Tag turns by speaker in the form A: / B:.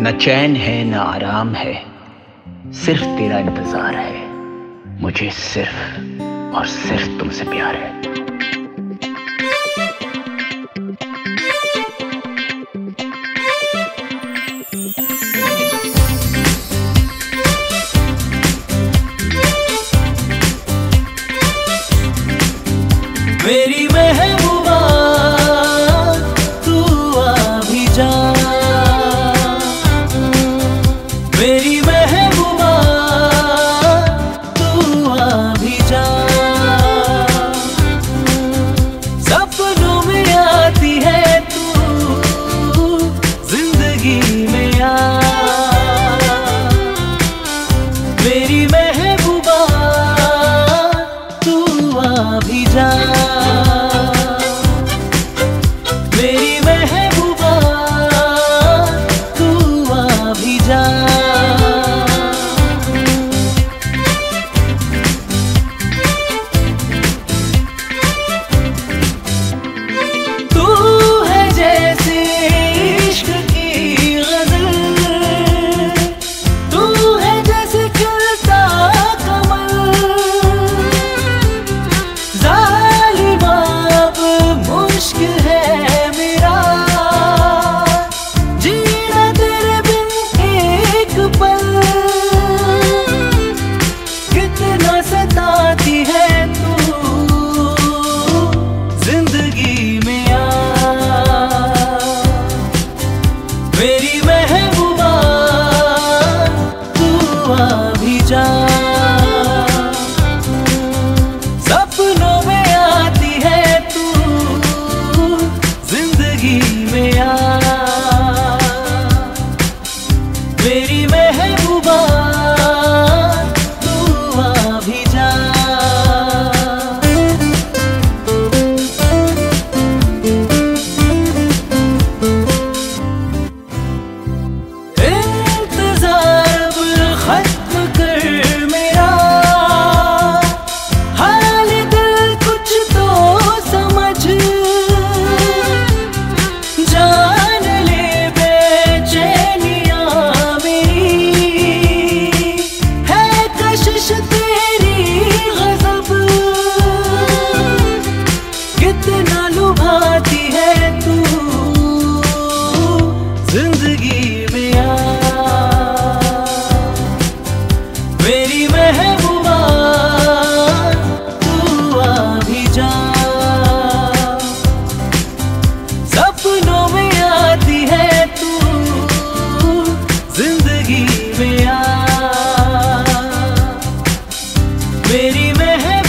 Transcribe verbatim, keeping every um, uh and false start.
A: न चैन है न आराम है, सिर्फ तेरा इंतजार है। मुझे सिर्फ और सिर्फ तुमसे प्यार है।
B: मेरी महबूबा तू आ भी जा, मेरी महबूबा तू आ भी जा। सपनों में आती है तू, जिंदगी में आ। मेरी महबूबा तू आ भी जा, मेरी महबूबा तू आ भी जा। तू है जैसे इश्क की गज़ल, तू है जैसे खिलता कमल। ज़ालिमा अब मुश्किल है मेरा, जीना तेरे बिन एक पल। कितना सताती है तू, जिंदगी में आ। मेरी महबूबा तू आ भी जा, सपनों में आती है तू, जिंदगी में आ। मेरी महबूबा तू आ भी जा। इंतज़ार अब खत्म कर मेरा, हाल दिल कुछ तो समझ। जान ले बेचैनियाँ मेरी, है कशिश तेरी गज़ब। कितना लुभाती है तू, जिंदगी में आ। मेरी महबूबा तू आ भी जा, सपनों में आती है तू, जिंदगी में आ। मेरी महबूबा